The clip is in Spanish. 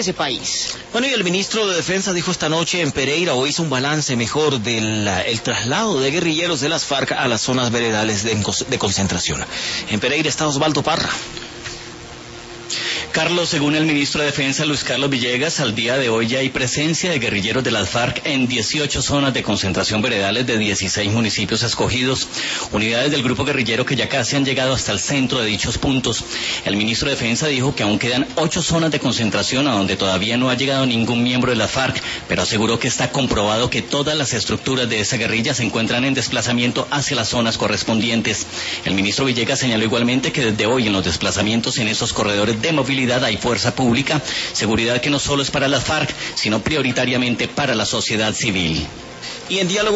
ese país. Bueno, y el ministro de Defensa dijo esta noche en Pereira, o hizo un balance mejor del el traslado de guerrilleros de las FARC a las zonas veredales de concentración. En Pereira está Osvaldo Parra. Carlos, según el ministro de Defensa, Luis Carlos Villegas, al día de hoy ya hay presencia de guerrilleros de las FARC en 18 zonas de concentración veredales de 16 municipios escogidos, unidades del grupo guerrillero que ya casi han llegado hasta el centro de dichos puntos. El ministro de Defensa dijo que aún quedan 8 zonas de concentración a donde todavía no ha llegado ningún miembro de la FARC, pero aseguró que está comprobado que todas las estructuras de esa guerrilla se encuentran en desplazamiento hacia las zonas correspondientes. El ministro Villegas señaló igualmente que desde hoy en los desplazamientos en esos corredores de movilidad hay fuerza pública, seguridad que no solo es para las FARC, sino prioritariamente para la sociedad civil. Y en diálogo